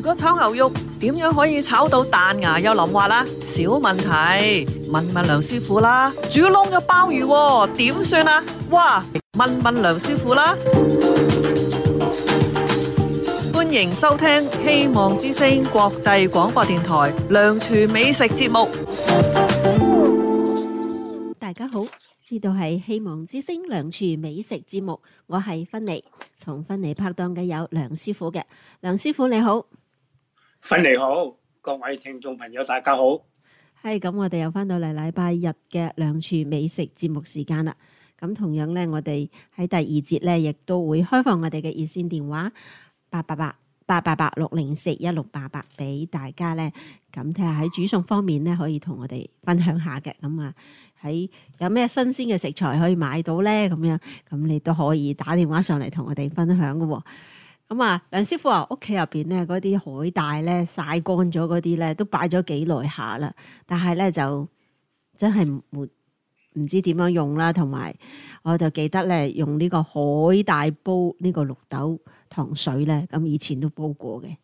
個炒牛肉點樣可以炒到彈牙又腍滑啦？小問題，問問梁師傅啦。煮燶咗鮑魚喎，點算啊？哇，問問梁師傅啦。歡迎收聽希望之聲國際廣播電台梁廚美食節目。 大家好，呢度係希望之聲梁廚美食節目，我係芬妮，同芬妮拍檔嘅有梁師傅嘅。梁師傅你好。 芬妮好，各位聽眾朋友大家好。 係咁，我哋又翻到嚟禮拜日嘅梁廚美食節目時間啦。咁同樣咧，我哋喺第二節咧，亦都會開放我哋嘅熱線電話888-604-1688俾大家咧，咁睇下喺煮餸方面咧，可以同我哋分享下嘅。咁啊，喺有咩新鮮嘅食材可以買到咧？咁樣咁你都可以打電話上嚟同我哋分享嘅喎。咁啊，梁師傅話屋企入邊咧嗰啲海帶咧曬乾咗嗰啲咧，都擺咗幾耐下啦，但係咧就真係唔知點樣用啦，同埋我就記得咧用呢個海帶煲呢個綠豆糖水咧，咁以前都煲過嘅。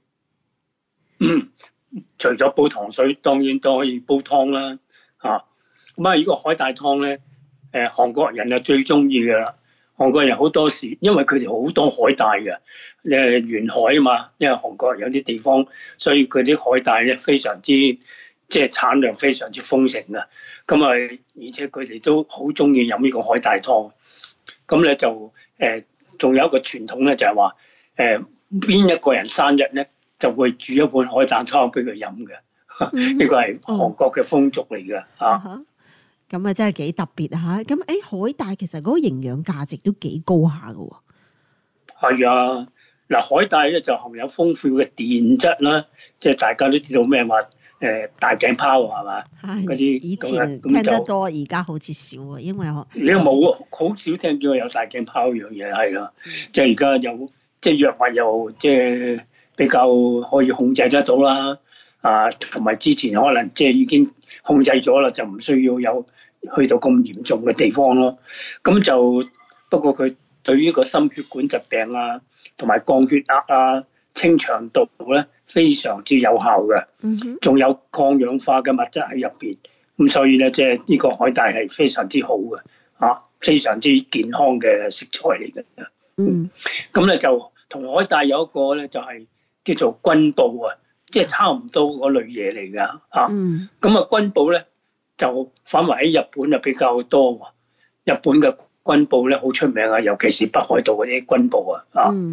除咗煲糖水，當然都可以煲湯啦。咁啊，呢個海帶湯咧，韓國人就最中意嘅啦。韓國人好多時，因為佢哋好多海帶嘅，沿海啊嘛，因為韓國有啲地方，所以佢啲海帶咧非常之即係產量非常之豐盛啊。咁啊，而且佢哋都好中意飲呢個海帶湯。咁咧就仲有一個傳統咧，就係話邊一個人生日咧，就會煮一碗海帶湯俾佢飲嘅。呢個係韓國嘅風俗嚟嘅嚇。 咁啊，真係幾特別嚇！咁海帶其實嗰個營養價值都幾高下嘅喎。 係啊，嗱，海帶咧就含有豐富嘅電質啦，即係大家都知道咩話大頸泡係嘛？嗰啲以前聽得多，而家好似少啊，因為而家冇好少聽見有大頸泡呢樣嘢係啦。即係而家有即係藥物又即係比較可以控制得到啦。同埋之前可能即係已經控制咗啦，就唔需要有去到咁嚴重嘅地方咯。咁就不過佢對於個心血管疾病啊，同埋降血壓啊、清腸道咧，非常之有效嘅。仲有抗氧化嘅物質喺入邊。咁所以咧，即係呢個海帶係非常之好嘅，非常之健康嘅食材嚟嘅。咁咧就同海帶有一個咧，就係叫做軍布啊。即係差唔多嗰類嘢嚟㗎。咁啊軍布咧就反為喺日本就比較多喎。日本嘅軍布咧好出名啊，尤其是北海道嗰啲軍布啊。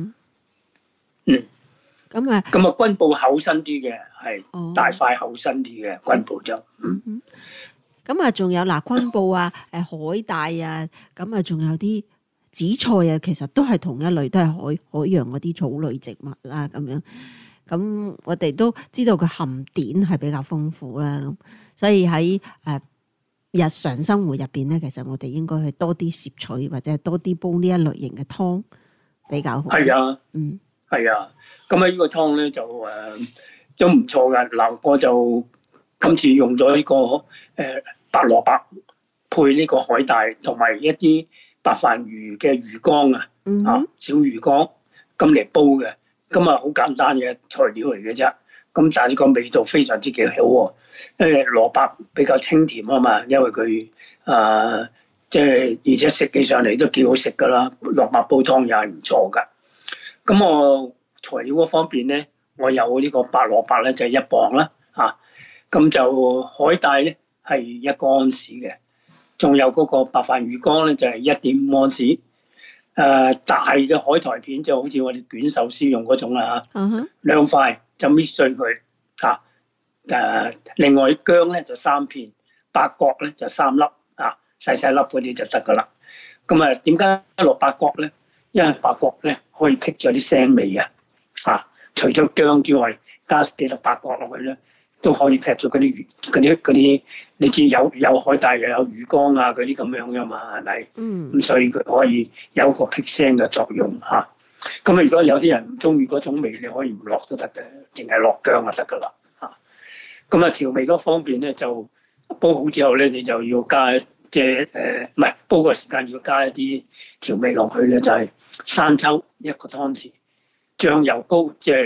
咁啊軍布厚身啲嘅，係大塊厚身啲嘅軍布就。 咁啊仲有嗱軍布啊、海帶啊，咁啊仲有啲紫菜啊，其實都係同一類，都係海洋嗰啲草類植物啦咁樣。咁我哋都知道佢含碘係比較豐富啦，咁所以喺日常生活入邊咧，其實我哋應該去多啲攝取或者係多啲煲呢一類型嘅湯比較好。 係啊，係啊，咁啊呢個湯咧就都唔錯㗎。嗱，我就今次用咗呢個白蘿蔔配呢個海帶，同埋一啲白飯魚嘅魚缸小魚缸咁嚟煲嘅。咁啊，好簡單嘅材料嚟嘅啫。咁但係呢個味道非常之幾好喎。因為蘿蔔比較清甜啊嘛，因為佢即係而且食起上嚟都幾好食㗎啦。蘿蔔煲湯又係唔錯㗎。咁我材料嗰方面咧，我有呢個白蘿蔔咧就係1磅啦。咁就海帶咧係1個安士嘅，仲有嗰個白飯魚缸咧就係1.5安士。大嘅海苔片就好似我哋捲壽司用嗰種啦嚇，2塊就搣碎佢嚇。另外薑咧就3片，八角咧就3粒細細粒嗰啲就得噶啦。咁啊，點解落八角咧？因為八角咧可以辟咗啲腥味啊。除咗薑之外，加幾粒八角落去咧，都可以劈咗嗰啲，你知有海帶又有魚缸啊嗰啲咁樣噶嘛，係咪？咁所以佢可以有一個辟腥嘅作用嚇。咁如果有啲人唔中意嗰種味，你可以唔落都得嘅，淨係落薑就得噶啦嚇。咁啊調味嗰方面咧，就煲好之後咧，你就要加即係唔係煲個時間要加一啲調味落去咧，就係生抽1個湯匙，醬油膏即係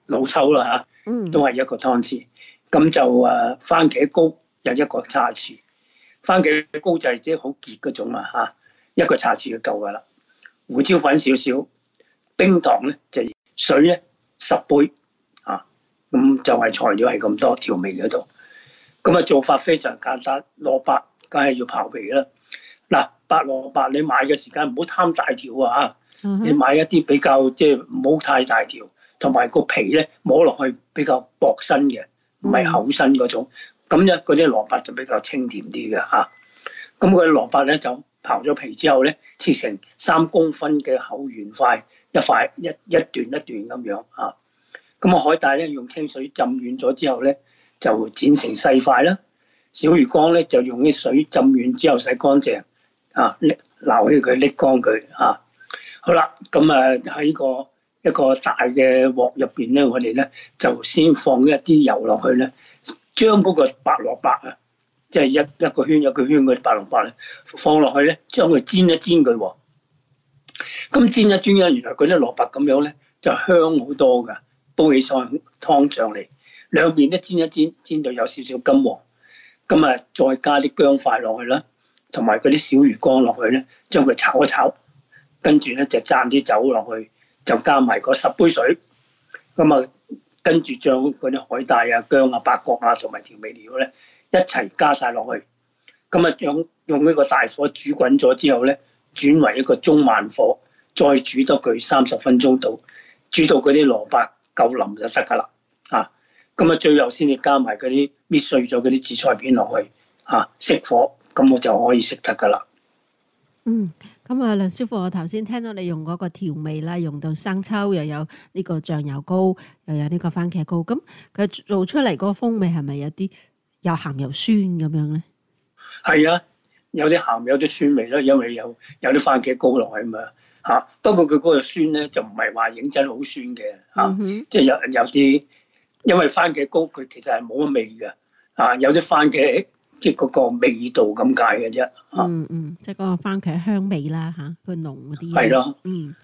老抽啦嚇，都係一個湯匙。咁就番茄膏有一個茶匙，番茄膏就係即係好結嗰種啊嚇，一個茶匙就夠噶啦。胡椒粉少少，冰糖咧就水咧10杯啊，咁就係材料係咁多，調味嗰度。咁做法非常簡單，蘿蔔梗係要刨皮啦。嗱，白蘿蔔你買嘅時間唔好貪大條啊嚇，你買一啲比較即係唔好太大條，同埋個皮咧摸落去比較薄身嘅，唔係厚身嗰種。咁咧嗰啲蘿蔔就比較清甜啲嘅嚇。咁嗰啲蘿蔔咧就刨咗皮之後咧，切成3公分嘅厚圓塊，一段一段咁樣嚇。咁海帶咧用清水浸軟咗之後咧，就剪成細塊啦。小魚乾咧就用啲水浸軟之後洗乾淨，啊，撈起佢瀝乾佢啊。好啦，咁喺一個大嘅鑊入邊咧，我哋咧就先放一啲油落去咧，將嗰個白蘿蔔啊，即係一個圈一個圈嗰啲白蘿蔔咧，放落去咧，將佢煎一煎佢喎。咁煎一煎咧，原來嗰啲蘿蔔咁樣咧就香好多㗎，煲起上湯上嚟，兩邊都煎一煎，煎到有少少金黃。咁再加啲薑塊落去啦，同埋嗰啲小魚乾落去咧，將佢炒一炒，跟住咧就灒啲酒落去，就加埋嗰10杯水。咁跟住將嗰啲海帶啊、薑啊、八角啊同埋調味料咧一齊加晒落去。咁用呢個大火煮滾咗之後咧，轉為一個中慢火，再煮多佢30分鐘到，煮到嗰啲蘿蔔夠腍就得㗎啦。最後先至加埋嗰啲搣碎咗嗰啲紫菜片落去，熄火，咁我就可以食得噶啦。 梁師傅，我頭先聽到你用嗰個調味啦，用到生抽，又有呢個醬油膏，又有呢個番茄膏，咁佢做出嚟嗰個風味係咪有啲又鹹又酸咁樣咧？係啊，有啲鹹有啲酸味啦，因為有啲番茄膏落去嘛。不過佢嗰個酸咧就唔係話認真好酸嘅，即係有啲。因為番茄膏佢其實係冇乜味嘅，有啲番茄即係嗰個味道咁解嘅啫。 即係嗰個番茄香味啦嚇，佢濃嗰啲。 係咯。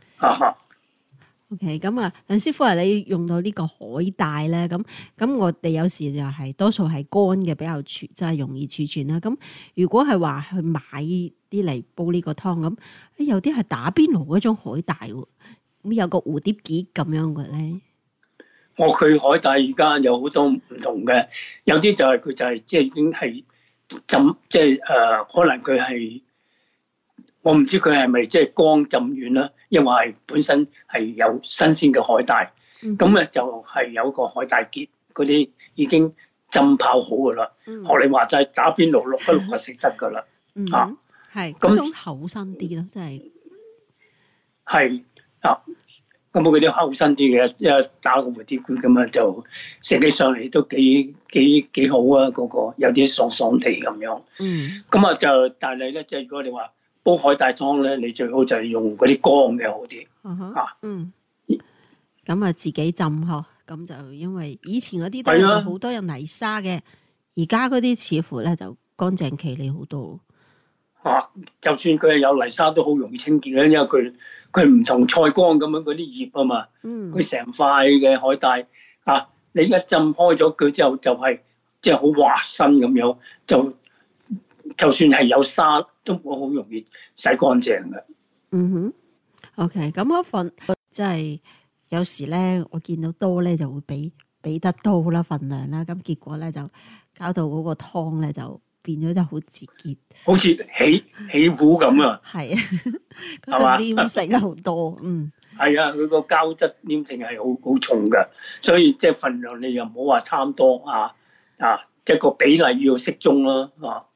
OK， 咁梁師傅你用到呢個海帶咧，咁我哋有時就係多數係乾嘅比較即係容易儲存啦。咁如果係話去買啲嚟煲呢個湯咁，有啲係打邊爐嗰種海帶喎，咁有個蝴蝶結咁樣嘅咧。 佢海帶而家有好多唔同嘅，有啲就係佢就係即係已經係浸，即係可能佢係我唔知佢係咪即係乾浸軟啦，因為係本身係有新鮮嘅海帶，咁咧就係有個海帶結嗰啲已經浸泡好噶啦。學你話齋打邊爐淥一淥就食得噶啦。 係嗰種厚身啲咯，真係係咁嗰啲厚身啲嘅，一打個蝴蝶結咁就食起上嚟都幾好啊！嗰個有啲爽爽地咁樣。咁但係咧，即係如果你話煲海帶湯咧，你最好就係用嗰啲乾嘅好啲。 咁自己浸嗬，咁就因為以前嗰啲都有好多有泥沙嘅，而家嗰啲似乎咧就乾淨企理好多。 就算佢係有泥沙都好容易清潔嘅，因為佢唔同菜乾咁樣嗰啲葉啊嘛，佢成塊嘅海帶你一浸開咗佢之後就係即係好滑身咁樣，就算係有沙都好容易洗乾淨嘅。 OK， 咁嗰份即係有時咧，我見到多咧就會俾得多啦份量啦，咁結果咧就搞到嗰個湯咧就變咗就好自結，好似起糊咁啊！ 係啊，嗰個黏性好多， 係啊，佢個膠質黏性係好重㗎，所以即係份量你又唔好話貪多即係個比例要適中啦。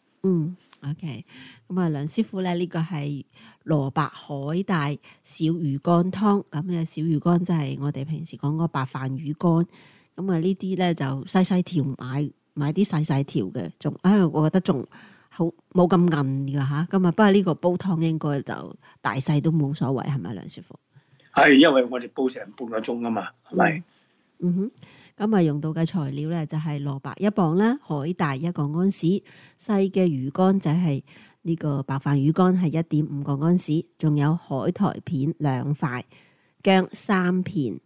OK， 咁梁師傅咧呢個係蘿蔔海帶小魚乾湯，咁嘅小魚乾即係我哋平時講嗰白飯魚乾，咁呢啲咧就細細條買啲細細條嘅，我覺得仲好冇咁韌㗎嚇。咁不過呢個煲湯應該就大細都冇所謂，係咪梁師傅？ 係，因為我哋煲成半個鐘啊嘛，係咪？ 咁用到嘅材料咧就係蘿蔔1磅啦，海帶1個安士，細嘅魚乾就係呢個白飯魚乾係1.5個安士，仲有海苔片2塊，薑3片，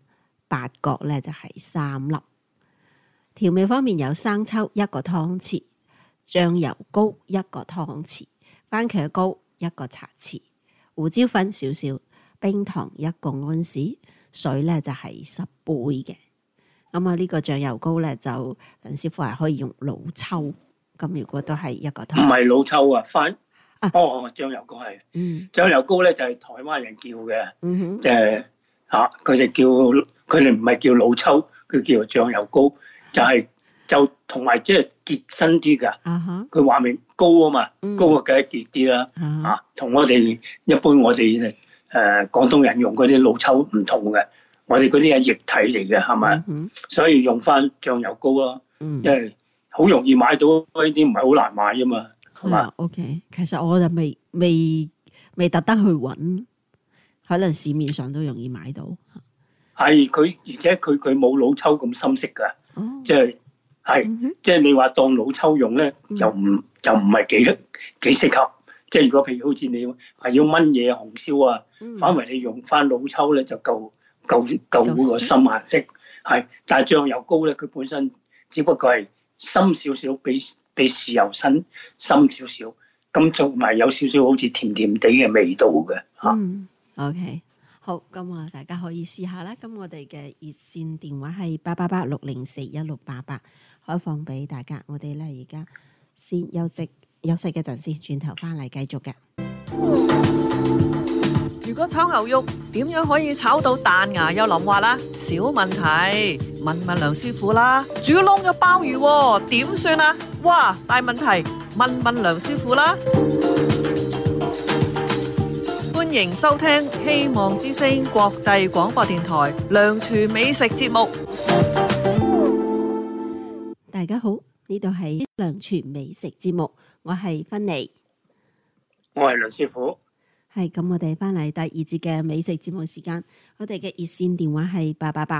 八角咧就係3粒。調味方面有生抽1個湯匙，醬油膏1個湯匙，番茄膏1個茶匙，胡椒粉少少，冰糖1個安士，水咧就係10杯嘅。咁啊，呢個醬油膏咧就梁師傅係可以用老抽，咁如果都係1個湯匙。 唔係老抽啊，醬油膏係。醬油膏咧就係台灣人叫嘅，即係佢哋唔係叫老抽，佢叫醬油膏，就同埋即係結身啲㗎。佢話明膏啊嘛，膏啊梗係結啲啦。同我哋一般廣東人用嗰啲老抽唔同嘅，我哋嗰啲係液體嚟嘅，係咪？所以用翻醬油膏咯，因為好容易買到呢啲，唔係好難買啊嘛，係嘛 ？OK， 其實我就未特登去揾，可能市面上都容易買到。 係佢，而且佢冇老抽咁深色㗎，即係你話當老抽用咧，就唔係幾適合。即係如果譬如好似你係要炆嘢紅燒啊，反為你用翻老抽咧就夠個深顏色。但係醬油膏咧，佢本身只不過係深少少，比豉油深少少，咁仲埋有少少好似甜甜地嘅味道嘅。 OK， 好，咁啊，大家可以試下啦。咁我哋嘅熱線電話係888-604-1688，開放俾大家。我哋咧而家先休息一陣先，轉頭翻嚟繼續嘅。 如果炒牛肉點樣可以炒到彈牙又腍滑啦？小問題，問梁師傅啦。煮燶咗鮑魚點算啊？哇，大問題，問梁師傅啦。歡迎收聽希望之聲國際廣播電台梁廚美食節目。 大家好，呢度係梁廚美食節目，我係芬妮， 我係梁師傅。 係咁，我哋翻嚟第二節嘅美食節目時間，我哋嘅熱線電話係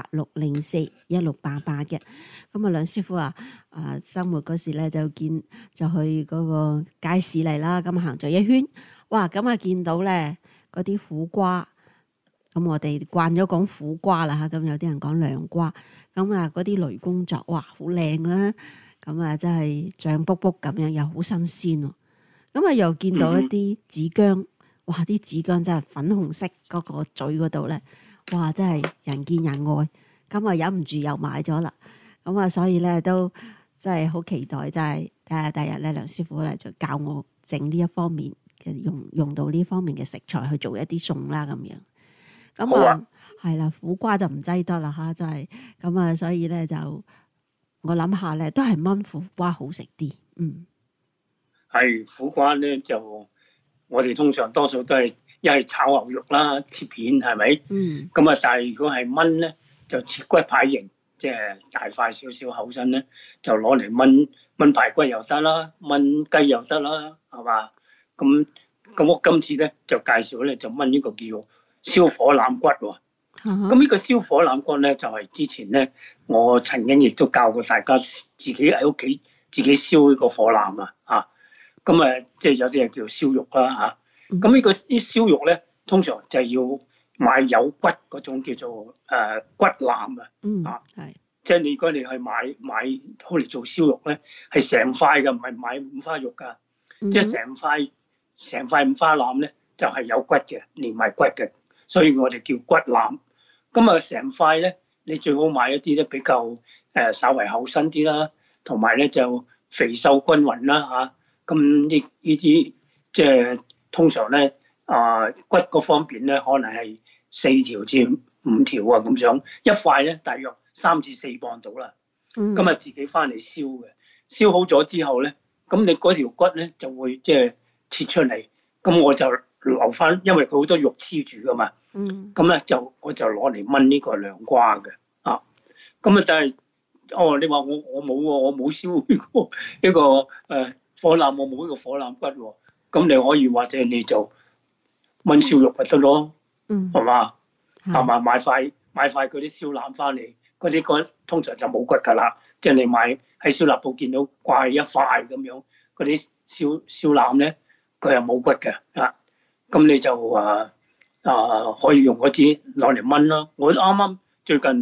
888-604-1688嘅。咁啊，梁師傅生活嗰時咧就去嗰個街市嚟啦，咁行咗一圈，哇，咁啊見到咧嗰啲苦瓜，咁我哋慣咗講苦瓜啦吓，咁有啲人講涼瓜，咁啊嗰啲雷公作，哇，好靚啦，咁啊真係脹卜卜咁樣，又好新鮮喎，咁啊又見到一啲紫薑。哇！啲紫薑真係粉紅色嗰個嘴嗰度咧，哇！真係人見人愛，咁啊忍唔住又買咗啦。咁啊，所以咧都真係好期待，真係睇下第日咧梁師傅咧就教我整呢一方面嘅用到呢方面嘅食材去做一啲餸啦咁樣。咁啊係啦，苦瓜就唔擠得啦嚇，真係咁啊，所以咧就我諗下咧都係炆苦瓜好食啲。 係苦瓜咧就。我哋通常多數都係一係炒牛肉啦，切片係咪？咁但係如果係炆咧，就切骨排型，即係大塊少少厚身咧，就攞嚟炆排骨又得啦，炆雞又得啦，係嘛？咁我今次咧就介紹咧就炆呢個叫做燒火腩骨喎。咁呢個燒火腩骨咧就係之前咧我曾經亦都教過大家自己喺屋企自己燒呢個火腩啊。咁即係有啲人叫燒肉啦嚇。咁呢個啲燒肉咧，通常就係要買有骨嗰種叫做骨腩啊。係。即係如果你去買好嚟做燒肉咧，係成塊嘅，唔係買五花肉㗎。即係成塊五花腩咧，就係有骨嘅，連埋骨嘅，所以我哋叫骨腩。咁成塊咧，你最好買一啲咧比較稍為厚身啲啦，同埋咧就肥瘦均勻啦嚇。咁呢啲即係通常咧骨嗰方面咧，可能係4條至5條啊咁樣，一塊咧大約3至4磅到啦。咁自己翻嚟燒嘅，燒好咗之後咧，咁你嗰條骨咧就會即係切出嚟，咁我就留翻，因為佢好多肉黐住噶嘛。咁咧我就攞嚟炆呢個涼瓜嘅啊。咁但係你話我冇喎，我冇燒呢個火腩，我冇呢個火腩骨喎，咁你可以或者你就炆燒肉咪得咯，係嘛？係嘛？買塊嗰啲燒腩翻嚟，嗰啲骨通常就冇骨㗎啦，即係你買喺燒臘鋪見到掛一塊咁樣，嗰啲燒腩咧，佢係冇骨嘅啊，咁你就可以用嗰支攞嚟炆啦。我啱啱最近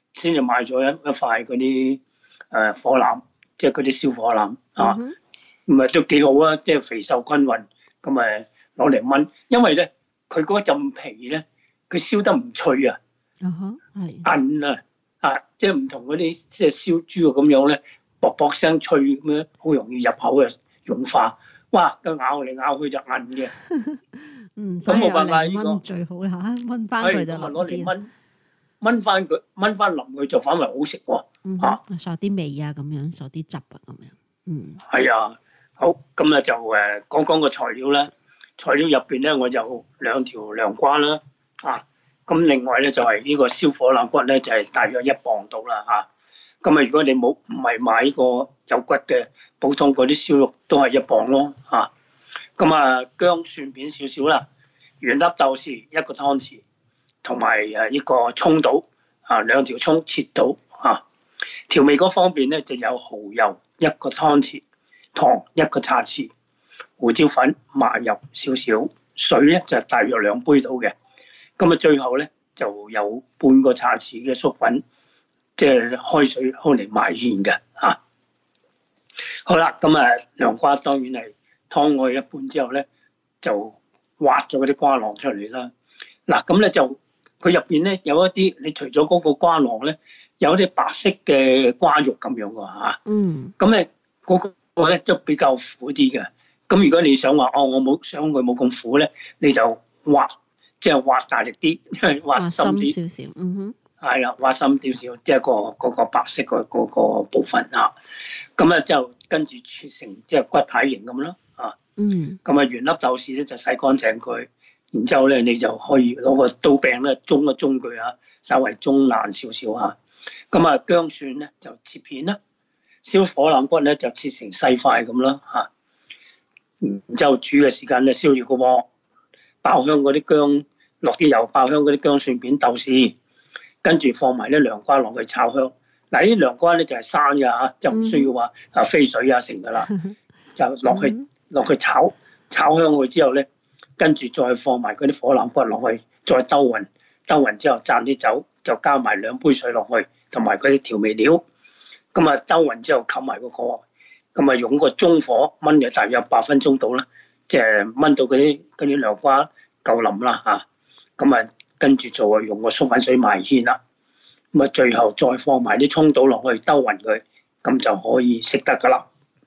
先至買咗一塊嗰啲火腩，即係嗰啲燒火腩啊，咁啊都幾好啊，即係肥瘦均勻，咁啊攞嚟炆，因為咧佢嗰陣皮咧，佢燒得唔脆啊， 係韌即係唔同嗰啲即係燒豬肉咁樣咧，薄薄聲脆咁樣，好容易入口嘅融化，哇！佢咬嚟咬去就韌嘅。 咁冇辦法呢個燜最好啦，燜翻佢就攞嚟燜翻佢，燜翻腍佢就反為好食喎。 索啲味啊，咁樣索啲汁啊，咁樣。 係啊，好咁啊就講講個材料啦。材料入邊咧，我有2條涼瓜啦，咁另外咧就係呢個燒火腩骨咧，就係大約1磅到啦嚇。咁啊，如果你唔係買呢個有骨嘅普通嗰啲燒肉，都係1磅咯嚇。咁啊，薑蒜片少少啦，原粒豆豉1個湯匙，同埋呢個葱到2條葱切到嚇。調味嗰方面咧就有蠔油1個湯匙，糖1個茶匙，胡椒粉、麻油少少，水咧就大約2杯到嘅。咁啊，最後咧就有半個茶匙嘅粟粉，即係開水開嚟埋芡嘅嚇。好啦，咁啊涼瓜當然係湯過一半之後咧，就挖咗嗰啲瓜囊出嚟啦。嗱，咁咧就佢入邊咧有一啲，你除咗嗰個瓜囊咧，有啲白色嘅瓜肉咁樣㗎嚇。咁咧嗰個咧都比較苦啲嘅。咁如果你想話我冇想佢冇咁苦咧，你就即係挖大力啲，挖深啲少少。 係啦，挖深少少，即係嗰個白色嗰個部分啊。咁啊就跟住切成即係骨牌形咁咯。咁啊原粒豆豉咧就洗乾淨佢，然之後咧你就可以攞個刀柄咧中一中佢稍微中爛少少嚇。咁啊薑蒜咧就切片啦，燒火腩骨咧就切成細塊咁啦嚇。然之後煮嘅時間咧燒住個鑊，爆香嗰啲薑，落啲油爆香嗰啲薑蒜片豆豉，跟住放埋啲涼瓜落去炒香。嗱，啲涼瓜咧就係生嘅嚇，就唔需要話飛水成㗎啦，就落去炒香佢之後咧，跟住再放埋嗰啲火腩骨落去，再兜勻之後灒啲酒，就加埋2杯水落去，同埋嗰啲調味料。咁啊兜勻之後冚埋個鑊，咁啊用個中火燜嘅大約8分鐘到啦，即係燜到嗰啲涼瓜夠腍啦嚇。咁啊跟住就用個粟粉水埋芡啦。咁啊最後再放埋啲葱倒落去兜勻佢，咁就可以食得㗎啦。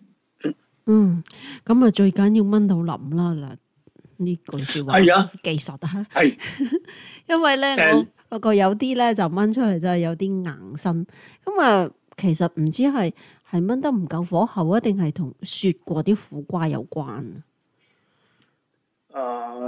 咁啊最緊要燜到腍啦嗱，呢句説話係啊， 技術啊。 係， 因為咧我發覺有啲咧就燜出嚟真係有啲硬身，咁啊其實唔知係燜得唔夠火候啊，定係同雪過啲苦瓜有關啊？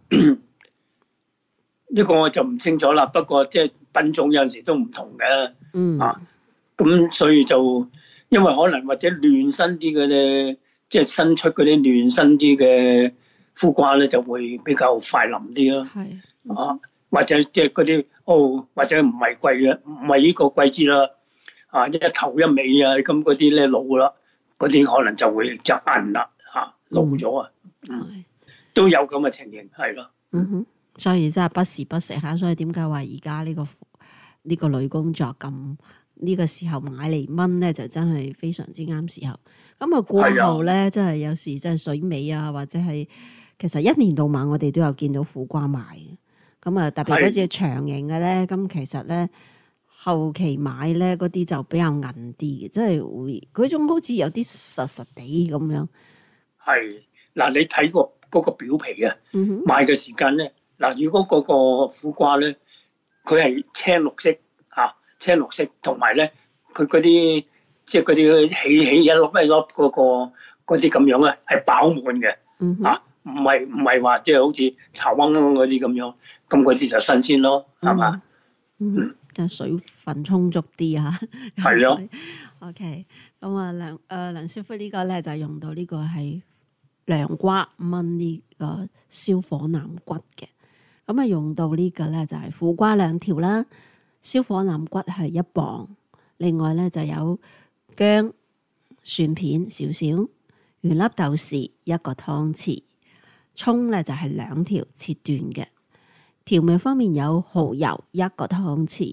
呢個我就唔清楚啦。不過即係品種有陣時都唔同嘅。咁所以就因為可能或者嫩身啲嘅咧，即係新出嗰啲嫩身啲嘅苦瓜咧，就會比較快腍啲咯。 係或者即係嗰啲或者唔係貴嘅，唔係呢個季節啦。一頭一尾咁嗰啲咧老啦，嗰啲可能就會就硬啦老咗都有咁嘅情形係咯。 所以真係不時不食下，所以點解話而家呢個女工作咁呢個時候買嚟燜咧，就真係非常之啱時候。咁啊過後咧，真係有時真係水尾或者係其實一年到晚我哋都有見到苦瓜賣嘅。咁啊特別嗰隻長形嘅咧，咁其實咧後期買咧嗰啲就比較韌啲嘅，即係會嗰種好似有啲實地咁樣。係嗱，你睇過嗰個表皮買嘅時間咧。嗱，如果嗰個苦瓜咧，佢係青綠色青綠色，同埋咧佢嗰啲即係嗰啲起一粒嗰啲咁樣啊，係飽滿嘅唔係話即係好似茶燜嗰啲咁樣，咁嗰啲就新鮮咯，係嘛？ 就水分充足啲係咯。 OK， 咁啊梁師傅呢個咧就用到呢個係涼瓜燜呢個燒火腩骨嘅。咁啊，用到呢個咧就係苦瓜2條啦，燒火腩骨係1磅，另外咧就有薑蒜片少少，原粒豆豉1個湯匙，葱咧就係2條切斷嘅。調味方面有蠔油1個湯匙，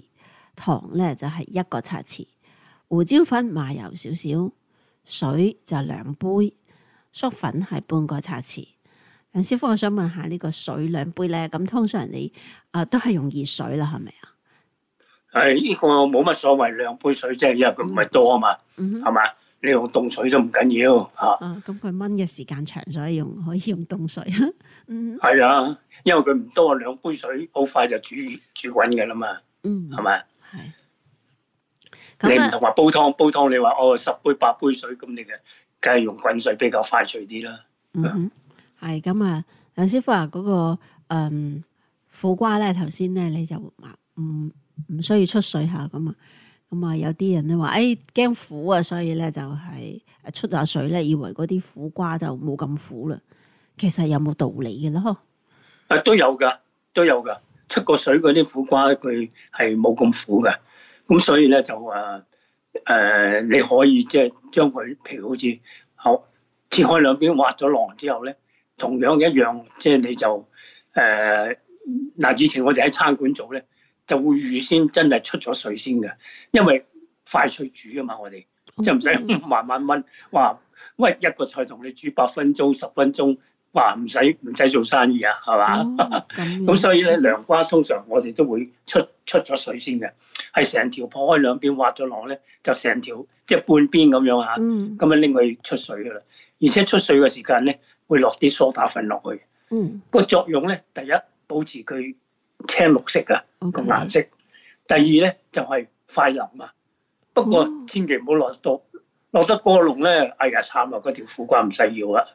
糖咧就係1個茶匙，胡椒粉麻油少少，水就2杯，粟粉係半個茶匙。梁師傅，我想問下呢個水2杯咧，咁通常你都係用熱水啦，係咪啊？ 呢個冇乜所謂，2杯水啫，因為佢唔係多啊嘛，係嘛？你用凍水都唔緊要嚇。 咁佢燜嘅時間長，所以可以用凍水。 係啊，因為佢唔多，2杯水好快就煮滾嘅啦嘛。係咪？係。你唔同話煲湯你話10杯8杯水，咁你嘅梗係用滾水比較快脆啲啦。 係咁啊，梁師傅話嗰個苦瓜咧，頭先咧你就唔需要出水下咁啊。咁啊，有啲人咧話驚苦啊，所以咧就係出下水咧，以為嗰啲苦瓜就冇咁苦啦。其實有冇道理嘅咯？ 都有㗎。出過水嗰啲苦瓜佢係冇咁苦㗎。咁所以咧就你可以即係將佢，譬如好似切開兩邊，挖咗囊之後咧，同樣一樣，即係你就以前我哋喺餐館做咧，就會預先真係出咗水先嘅，因為快脆煮啊嘛，我哋即係唔使慢慢燜。哇！喂，一個菜同你煮8分鐘、10分鐘，哇！唔使做生意啊，係嘛？咁所以咧，涼瓜通常我哋都會出咗水先嘅，係成條破開兩邊挖咗落咧，就成條即係半邊咁樣嚇，咁樣拎去出水噶啦。而且出水嘅時間咧，會落啲梳打粉落去。個作用咧，第一保持佢青綠色啊個顏色，第二咧就係快腍啊。不過千祈唔好落得過濃咧，哎呀慘啊！嗰條苦瓜唔使要啊，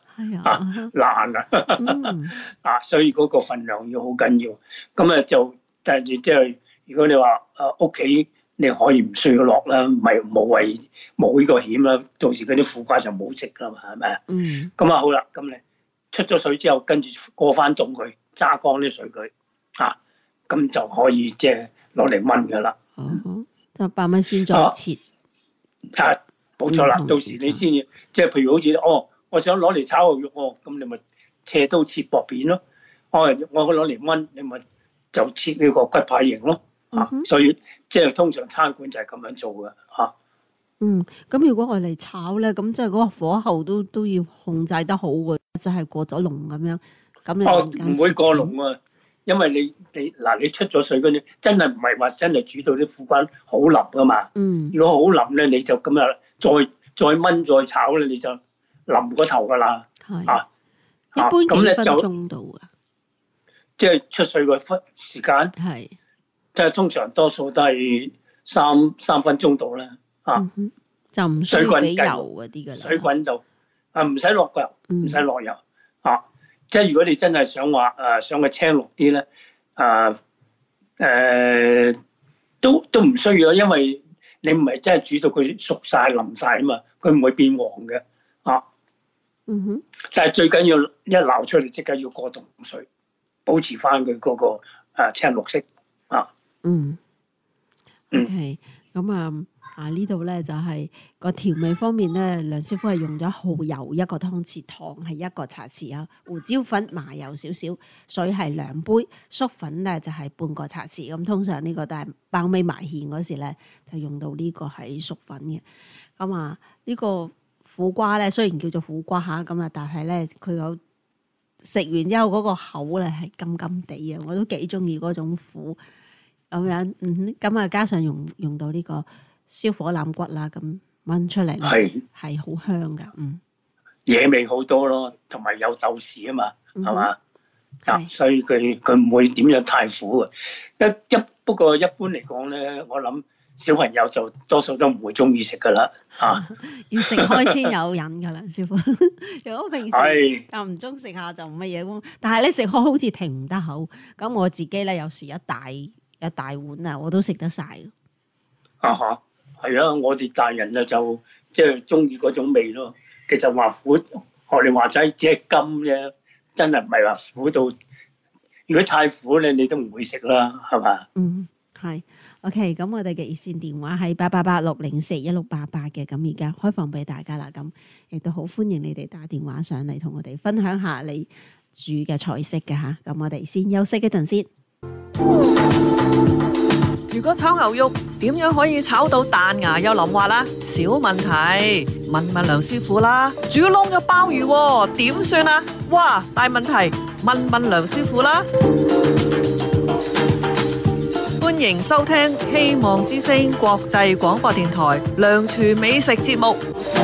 爛啊！所以嗰個份量要好緊要。咁就但係即係如果你話屋企你可以唔需要落啦，咪冇呢個險啦。到時嗰啲苦瓜就冇食啦嘛，係咪啊？咁好啦，咁你出咗水之後，跟住過翻凍佢，揸乾啲水佢咁就可以即係攞嚟燜噶啦。 就8蚊先再切。 冇錯啦，到時你先至即係譬如好似我想攞嚟炒牛肉咁你咪斜刀切薄片咯。我攞嚟燜，你咪就切呢個骨牌形咯。所以即係通常餐館就係咁樣做嘅嚇。 咁如果我嚟炒咧，咁即係嗰個火候都要控制得好喎，就係過咗籠咁樣。咁你唔會過籠啊，因為你出咗水嗰啲，真係唔係話真係煮到啲苦瓜好腍噶嘛。如果好腍咧，你就咁樣再燜再炒咧，你就腍嗰頭噶啦。 一般幾分鐘到啊？ 即係出水個時間即係通常多數都係三分鐘到啦。 就唔需要俾油嗰啲噶啦。 水滾就唔使落油，唔使落油。即係如果你真係想話想佢青綠啲咧，都唔需要，因為你唔係真係煮到佢熟晒腍晒啊嘛，佢唔會變黃嘅。但係最緊要一撈出嚟即刻要過凍水，保持翻佢嗰個青綠色。 OK， 咁呢度咧就係個調味方面咧，梁師傅係用咗蠔油1個湯匙，糖係1個茶匙啊，胡椒粉麻油少少，水係2杯，粟粉咧就係半個茶匙。咁通常呢個但係包尾埋芡嗰時咧就用到呢個係粟粉嘅。呢個苦瓜咧雖然叫做苦瓜咁但係咧佢有食完之後嗰個口咧係甘甘地啊，我都幾中意嗰種苦咁樣。加上用到呢個燒火腩骨啦，咁燜出嚟咧係好香噶。 野味好多咯，同埋有豆豉啊嘛，係嘛？所以佢唔會點樣太苦啊。不過一般嚟講咧，我諗小朋友就多數都唔會中意食噶啦。 要食開先有癮噶啦，師傅。如果平時間唔中食下就唔乜嘢咁，但係你食開好似停唔得口。咁我自己咧有時一大碗啊，我都食得晒。 係啊，我哋大人就即係中意嗰種味咯。其實話苦，學你話齋只係甘啫，真係唔係話苦到。如果太苦咧，你都唔會食啦，係嘛？ 係。OK， 咁我哋嘅熱線電話係888-604-1688嘅，咁而家開放俾大家啦。咁亦都好歡迎你哋打電話上嚟同我哋分享下你煮嘅菜式嘅嚇。咁我哋先休息一陣先。 如果炒牛肉點樣可以炒到彈牙又淋滑啦？小問題，問問梁師傅啦。煮燶嘅鮑魚喎，點算啊？哇，大問題，問問梁師傅啦。歡迎收聽希望之聲國際廣播電台梁廚美食節目。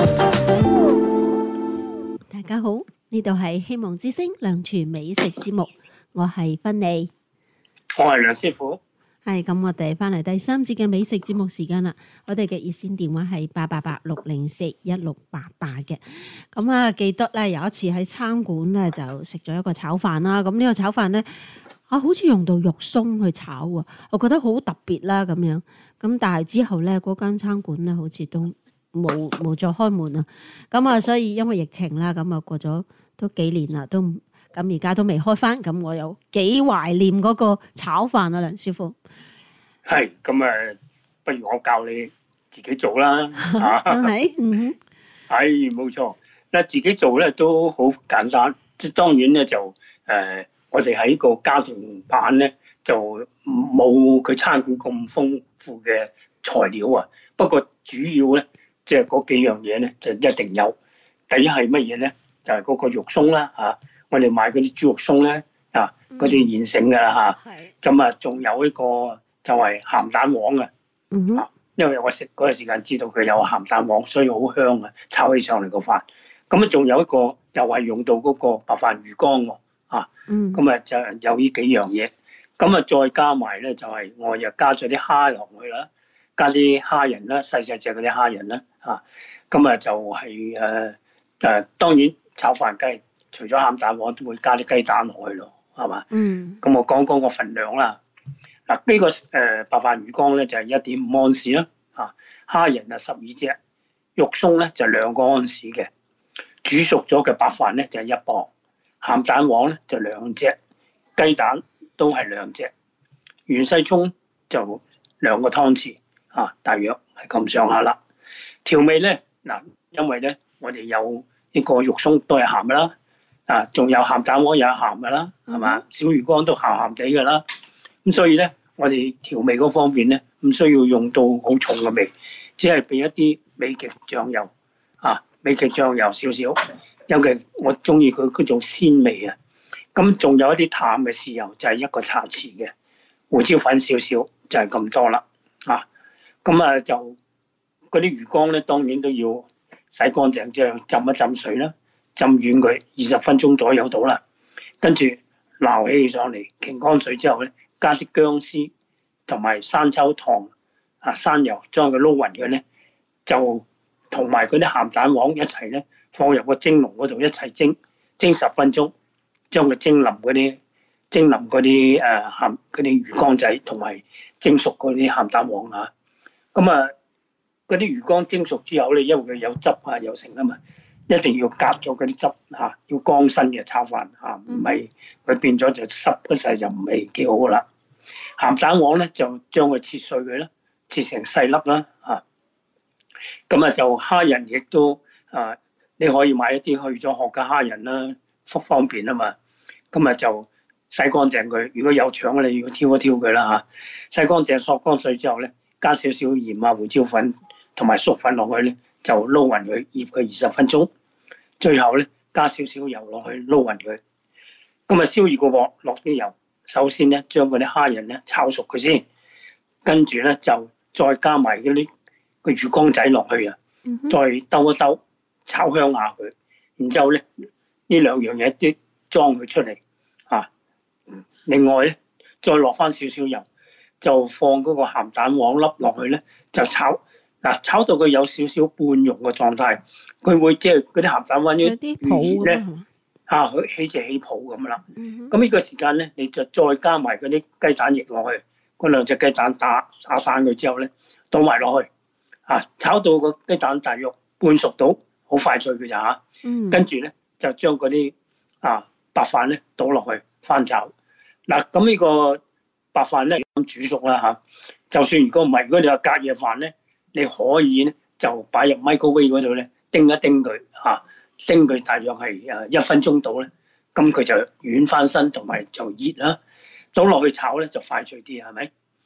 大家好，呢度係希望之聲梁廚美食節目，我係芬妮， 我係梁師傅。 係咁，我哋翻嚟第三節嘅美食節目時間啦。我哋嘅熱線電話係888-604-1688嘅。咁啊，記得咧有一次喺餐館咧就食咗一個炒飯啦。咁呢個炒飯咧好似用到肉鬆去炒啊，我覺得好特別啦咁樣。咁但係之後咧嗰間餐館咧好似都冇再開門啊。咁啊，所以因為疫情啦，咁啊過咗都幾年啦，都咁而家都未開翻。咁我有幾懷念嗰個炒飯啊，梁師傅。 係咁不如我教你自己做啦。 真係， 係冇錯。嗱，自己做咧都好簡單。即係當然咧就我哋喺個家庭版咧就冇佢餐館咁豐富嘅材料啊。不過主要咧即係嗰幾樣嘢咧就一定有。第一係乜嘢咧？就係嗰個肉鬆啦嚇。我哋買嗰啲豬肉鬆咧啊，嗰啲現成㗎啦嚇。咁啊，仲有一個就係鹹蛋黃啊。因為我食嗰個時間知道佢有鹹蛋黃，所以好香啊，炒起上嚟個飯。咁啊，仲有一個又係用到嗰個白飯魚乾喎。咁啊就有呢幾樣嘢。咁啊再加埋咧就係我又加咗啲蝦落去啦，加啲蝦仁啦，細隻嗰啲蝦仁啦嚇。咁啊就係當然炒飯梗係除咗鹹蛋黃都會加啲雞蛋落去咯，係嘛？咁我講個份量啦。嗱，呢個白飯魚乾咧就係1.5安士啦，蝦仁12隻，肉鬆咧就2個安士嘅，煮熟咗嘅白飯咧就係1磅，鹹蛋黃咧就2隻，雞蛋都係2隻，芫茜葱就2個湯匙，大約係咁上下啦。調味咧嗱，因為咧我哋有呢個肉鬆都係鹹噶啦，仲有鹹蛋黃又係鹹噶啦，係嘛？小魚乾都鹹鹹地噶啦。咁所以咧，我哋調味嗰方面咧，唔需要用到好重嘅味，只係俾一啲美極醬油，美極醬油少少，尤其我中意佢嗰種鮮味啊。咁仲有一啲淡嘅豉油，就係1個茶匙嘅，胡椒粉少少，就係咁多啦。咁就嗰啲魚乾咧，當然都要洗乾淨，即係浸一浸水啦，浸軟佢20分鐘左右到啦，跟住撈起上嚟，擎乾水之後咧。加啲薑絲同埋生抽、糖、生油，將佢撈勻佢咧，就同埋嗰啲鹹蛋黃一齊咧，放入個蒸籠嗰度一齊蒸10分鐘，將佢蒸腍嗰啲鹹嗰啲魚乾仔，同埋蒸熟嗰啲鹹蛋黃啊。咁嗰啲魚乾蒸熟之後咧，因為佢有汁有成啊嘛，一定要隔咗嗰啲汁要乾身嘅炒飯唔係佢變咗就濕嗰陣就唔係幾好噶啦。鹹蛋黃咧就將佢切碎佢啦，切成細粒啦咁就蝦仁亦都你可以買一啲去咗殼嘅蝦仁啦，方便啊嘛。咁就洗乾淨佢，如果有腸你要挑一挑佢啦洗乾淨索乾水之後咧，加少少鹽胡椒粉同埋粟粉落去咧，就撈勻佢，醃佢20分鐘。最後咧加少少油落去撈勻佢。咁燒熱個鑊，落啲油。首先咧，將嗰啲蝦仁咧炒熟佢先，跟住咧就再加埋嗰啲個魚乾仔落去再兜一兜，炒香下佢。然之後咧，呢2樣嘢都裝佢出嚟另外咧，再落翻少少油，就放嗰個鹹蛋黃粒落去咧，就炒。炒到佢有少少半溶嘅狀態，佢會即係嗰啲鹹蛋黃啲魚咧。佢起隻起泡咁啦，咁呢個時間咧，你就再加埋嗰啲雞蛋液落去，嗰2隻雞蛋打散佢之後咧，倒埋落去，炒到個雞蛋大約半熟到，好快脆嘅咋跟住咧就將嗰啲白飯咧倒落去翻炒。咁呢個白飯咧咁煮熟啦就算如果唔係，如果你話隔夜飯咧，你可以咧就擺入 microwave 嗰度咧叮一叮佢蒸佢大約係1分鐘到咧，咁佢就軟翻身同埋就熱啦，倒落去炒咧就快脆啲，係咪？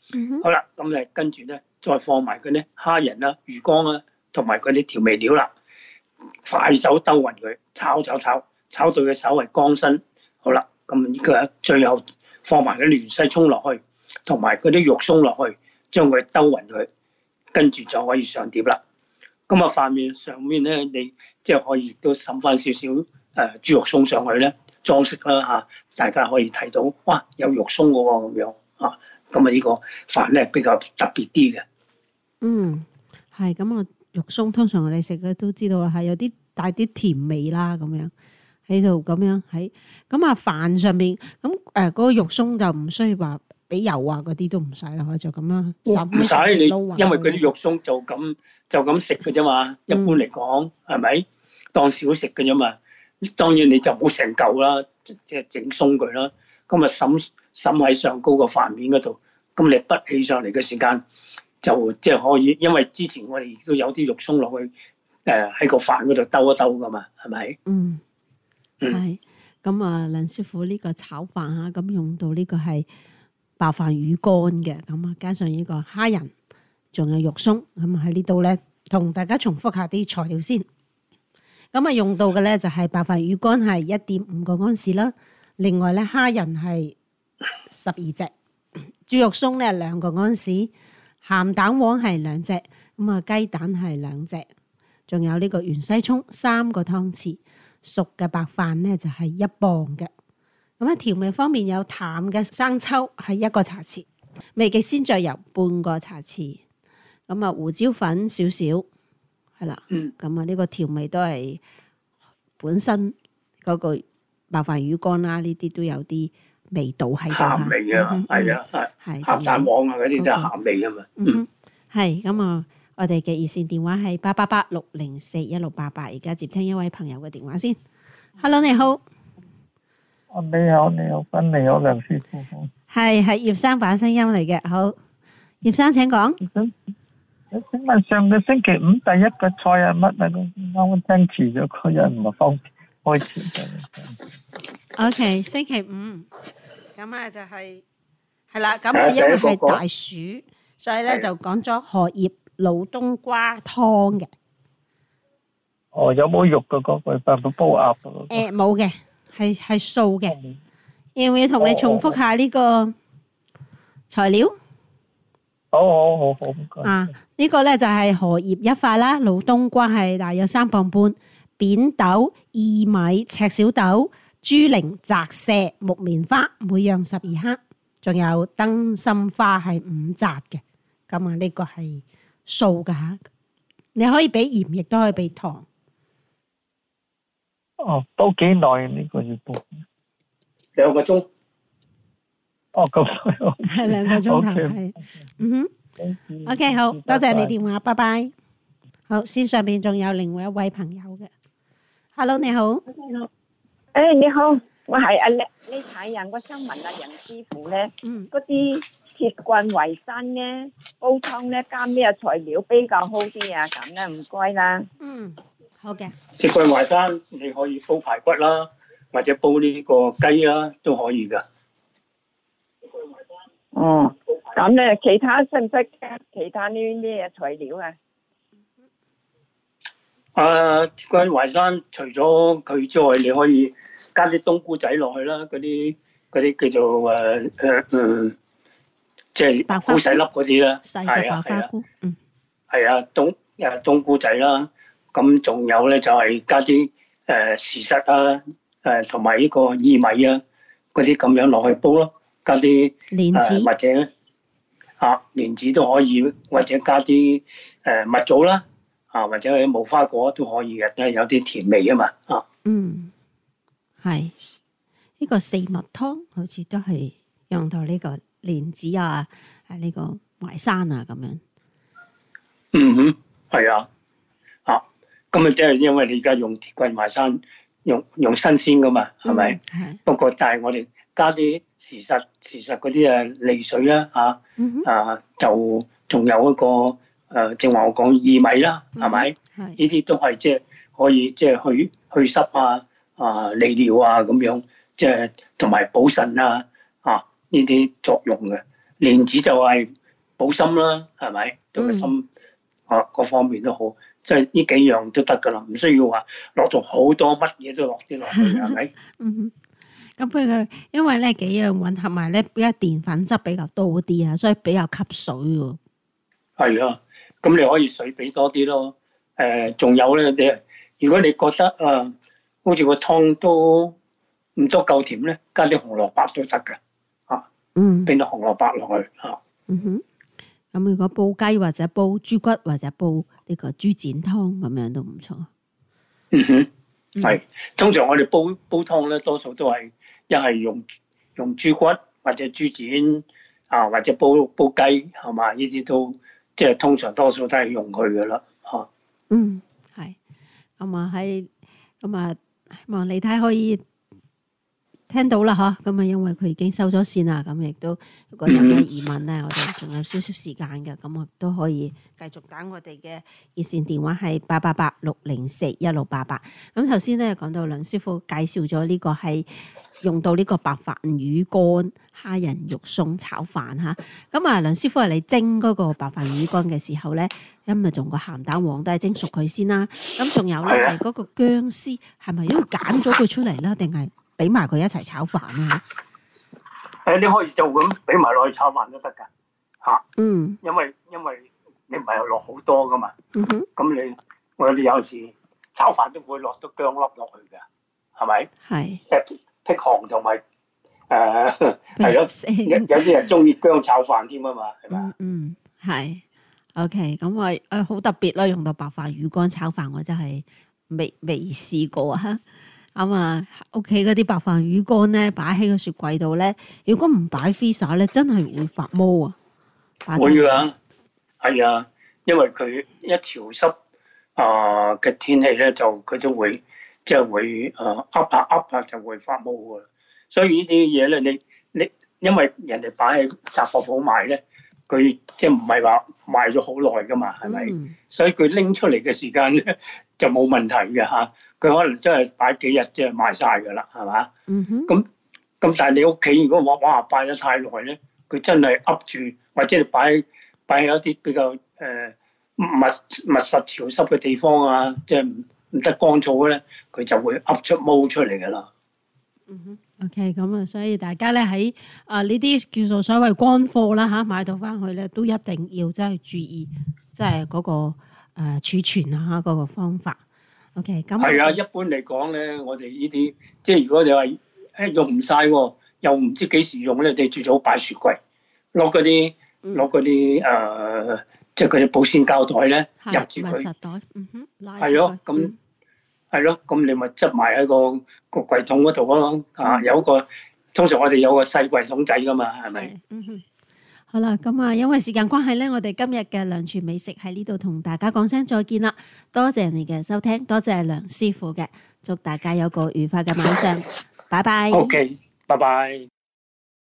好啦，咁誒跟住咧，再放埋嗰啲蝦仁啦、魚乾啦，同埋嗰啲調味料啦，快手兜勻佢，炒到佢稍為乾身。好啦，咁呢個最後放埋嗰啲芫茜葱落去，同埋嗰啲肉鬆落去，將佢兜勻佢，跟住就可以上碟啦。咁啊，飯面上面咧，你即係可以亦都滲翻少少豬肉鬆上去咧，裝飾啦嚇，大家可以睇到，哇，有肉鬆嘅喎咁樣啊。咁啊，呢個飯咧比較特別啲嘅。 係咁啊，肉鬆通常我哋食嘅都知道係有啲帶啲甜味啦，咁樣喺度咁樣喺咁啊飯上面咁嗰個肉鬆就唔需要話俾油啊嗰啲都唔使啦，就咁樣唔使你，因為嗰啲肉鬆就咁食嘅啫嘛。一般嚟講係咪當小食嘅啫嘛？當然你就冇成嚿啦，即係整鬆佢啦。咁啊滲喺上高個飯面嗰度，咁你滗起上嚟嘅時間就即係可以，因為之前我哋亦都有啲肉鬆落去喺個飯嗰度兜一兜噶嘛，係咪？ 係咁啊，梁師傅呢個炒飯啊，咁用到呢個係爆飯魚乾嘅，咁啊加上呢個蝦仁，仲有肉鬆，咁喺呢度咧同大家重複下啲材料先。咁啊用到嘅咧就係爆飯魚乾係1.5個安士啦，另外咧蝦仁係12隻，豬肉鬆咧2個安士，鹹蛋黃係2隻，咁啊雞蛋係2隻，仲有呢個芫茜葱3個湯匙，熟嘅白飯咧就係1磅嘅。咁喺調味方面有淡嘅生抽係1個茶匙，味極鮮醬油半個茶匙，咁啊胡椒粉少少，係啦。咁啊呢個調味都係本身嗰個爆飯魚乾啦，呢啲都有啲味道喺度嚇。 鹹味啊，係啊，係鹹蛋黃啊嗰啲就係鹹味啊嘛。 係咁啊，我哋嘅熱線電話係888-604-1688，而家接聽一位朋友嘅電話先。Hello， 你好。 你好，你好，梁師傅。係葉生把聲音嚟嘅，好，葉生請講。 請問上個星期五第一個菜係乜啊？啱聽遲咗嗰日唔係方便開始嘅。 OK， 星期五，咁啊就係啦，咁啊因為係大暑，所以咧就講咗荷葉老冬瓜湯嘅。 哦，有冇肉嘅嗰個飯煲鴨？ 冇嘅。係素嘅，要唔要同你重複下呢個材料？ 好，唔該。 呢個咧就係荷葉1塊啦，老冬瓜係大約3磅半，扁豆、薏米、赤小豆、豬苓、澤瀉、木棉花每樣12克，仲有燈芯花係5紮嘅。咁啊呢個係素㗎吓，你可以俾鹽，亦都可以俾糖。 煲幾耐呢個要煲 ？2個鐘。 咁係2個鐘頭係。OK， 好多謝你電話，拜拜。好，線上邊仲有另外一位朋友嘅。Hello， 你好。 你好，我係阿叻呢太人，我想問阿楊師傅咧，嗰啲鐵棍圍山咧煲湯咧加咩材料比較好啲啊？咁咧唔該啦。 好嘅。 鐵棍淮山你可以煲排骨啦，或者煲呢個雞啦，都可以噶。 咁咧其他識唔識加其他呢咩材料啊？ 鐵棍淮山除咗佢之外，你可以加啲冬菇仔落去啦，嗰啲叫做即係好細粒嗰啲啦， 細嘅白花菇。 係啊，冬菇仔啦。咁仲有咧就係加啲時實啊，同埋呢個薏米啊，嗰啲咁樣落去煲咯，加啲蓮子或者蓮子都可以，或者加啲蜜棗啦，或者係無花果都可以嘅，因為有啲甜味啊嘛。 係呢個四物湯好似都係用到呢個蓮子啊，呢個淮山啊咁樣。 係啊。咁啊，即係因為你而家用鐵棍淮山，用新鮮噶嘛，係咪？不過但係我哋加啲時實嗰啲利水啦，就仲有一個正話我講薏米啦，係咪？呢啲都係即係可以即係去濕利尿啊咁樣，即係同埋補腎啊呢啲作用嘅。蓮子就係補心啦，係咪？對個心各方面都好，即係呢幾樣都得噶啦，唔需要話落到好多乜嘢都落啲落去，係咪？ 咁佢因為咧幾樣混合埋咧，比較澱粉質比較多啲啊，所以比較吸水喎。 係啊，咁你可以水俾多啲咯。仲有咧，如果你覺得好似個湯都唔足夠甜咧，加啲紅蘿蔔都得㗎。變到紅蘿蔔落去嚇。 咁如果煲雞或者煲豬骨或者煲呢個豬展湯咁樣都唔錯。 係。通常我哋煲湯咧，多數都係一係用豬骨或者豬展或者煲雞係嘛？呢啲都即係通常多數都係用佢㗎啦嚇。 係。咁希望李太可以聽到啦嚇，咁因為佢已經收咗線啦，咁亦都如果有咩疑問咧，我哋仲有少少時間嘅，咁我都可以繼續打我哋嘅熱線電話係888-604-1688。咁頭先咧講到梁師傅介紹咗呢個係用到呢個白飯魚乾蝦仁肉鬆炒飯嚇。咁梁師傅係你蒸嗰個白飯魚乾嘅時候咧，因為仲個鹹蛋黃都係蒸熟佢先啦。咁仲有咧係嗰個薑絲係咪要揀咗佢出嚟啦，定係俾埋佢一齊炒飯啊？ 你可以就咁俾埋落去炒飯都得㗎嚇。因為你唔係落好多㗎嘛。咁我哋有時炒飯都會落到薑粒落去㗎，係咪？係。辟寒同埋係咯，有啲人中意薑炒飯添啊嘛，係咪？ 係。OK， 咁我好特別啦，用到白飯魚乾炒飯，我真係未試過啊！屋企嗰啲白飯魚乾咧，擺喺個雪櫃度咧，如果唔擺 freezer 咧，真係會發毛啊！ 會啊，係啊，因為佢一潮濕嘅天氣咧，佢都會即係會噏下就會發毛㗎。所以呢啲嘢咧，你因為人哋擺喺雜貨鋪賣咧，佢即係唔係話賣咗好耐㗎嘛，係咪？所以佢拎出嚟嘅時間咧就冇問題嘅嚇。佢可能真係擺幾日即係賣晒㗎啦，係嘛？咁但係你屋企如果哇擺得太耐咧，佢真係噏住，或者你擺喺一啲比較密實潮濕嘅地方啊，即係唔得乾燥嘅咧，佢就會噏出毛出嚟㗎啦。 OK， 咁所以大家咧喺呢啲叫做所謂乾貨啦嚇，買到翻去咧都一定要真係注意，即係嗰個儲存啊嗰個方法。OK， 咁係啊，一般嚟講咧，我哋呢啲即係如果你話用唔晒喎，又唔知幾時用咧，你最早擺雪櫃，攞嗰啲即係嗰啲保鮮膠袋咧入住佢。密實袋，係咯，咁係咯，咁你咪執埋喺個櫃桶嗰度咯。有個通常我哋有個細櫃桶仔噶嘛，係咪？ 好啦，咁因為時間關係咧，我哋今日嘅梁廚美食喺呢度同大家講聲再見啦。多謝你嘅收聽，多謝梁師傅嘅，祝大家有個愉快嘅晚上，拜拜。 OK，拜拜。